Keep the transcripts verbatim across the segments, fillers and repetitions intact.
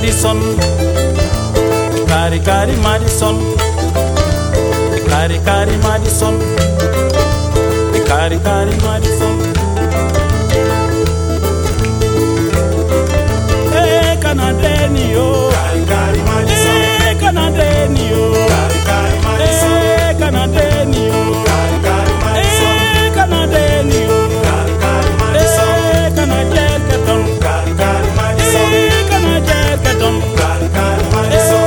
Madison, Kari Kari Madison, Kari Kari Madison, Kari Kari Madison. Hey, Canadenio, Kari Kari Madison, hey, Canadenio, Kari Kari Madison, hey, Canadenio, Kari Kari Madison, hey, Canadenio, Kari Kari Madison, hey, Canadenio, Kari Kari Madison, hey, Canadenio, Kari Kari Madison.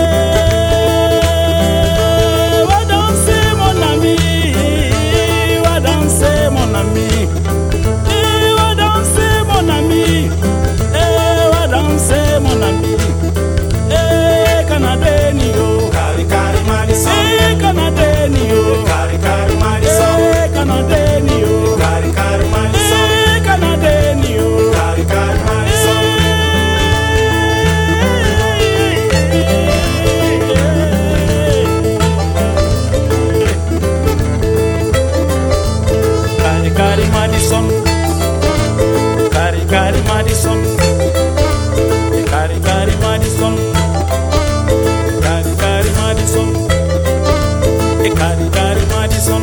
Madison, Kari Kari Madison, Kari Kari Madison, Kari Kari Madison, Kari Kari Madison.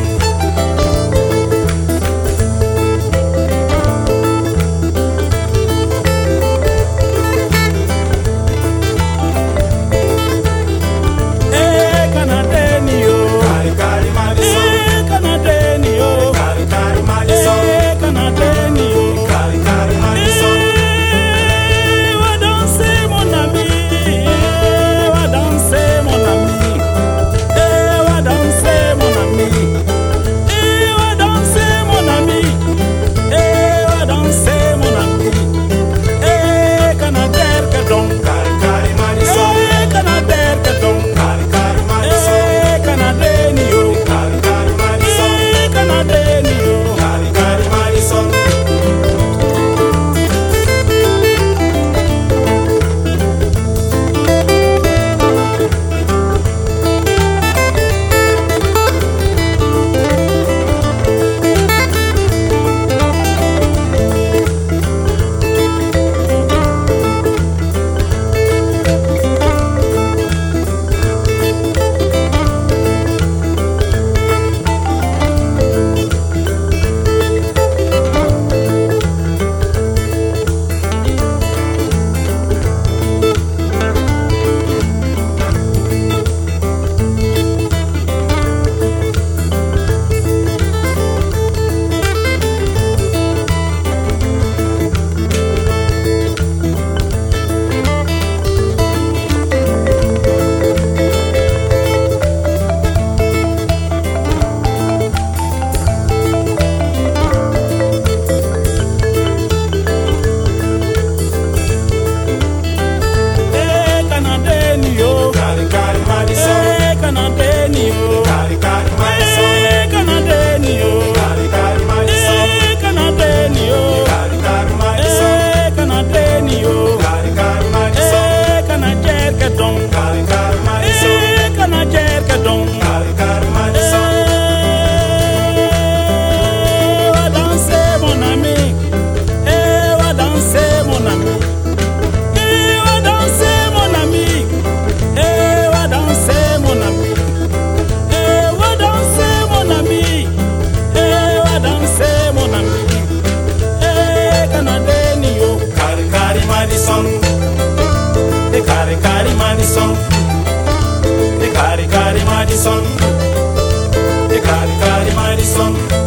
Hey, Canadenio, Kari Kari Madison, hey, Canadenio, Kari Kari Madison, hey, Canadenio, Kari Kari Madison, hey, va danser mon ami, hey, va danser mon ami, hey, va danser mon ami, hey, va danser mon ami, hey, va danser mon ami, hey, Canadair que donc, Kari Kari Madison, hey, Canadair que donc, Kari Kari Madison, hey, Canadenio, Kari Kari Madison, hey, Canadenio. Kari Kari Madison. Kari Kari Madison, Hey, Canadenio, Kari Kari Madison, hey, Canadenio, Kari Kari Madison, hey, Canadenio, Kari Kari Madison, hey, Canadenio, Kari Kari Madison, hey, Canadier que donc, Kari Kari Madison, hey, Canadier que donc, Kari Kari Madison. hey, va danser mon ami, hey, va danser mon ami, hey, va danser mon ami, hey, va danser mon ami, hey, va danser mon ami, hey, va danser mon ami, hey, Canadenio, Kari Kari Madison, Kari Kari Madison, Kari Kari Madison, Kari Kari Madison.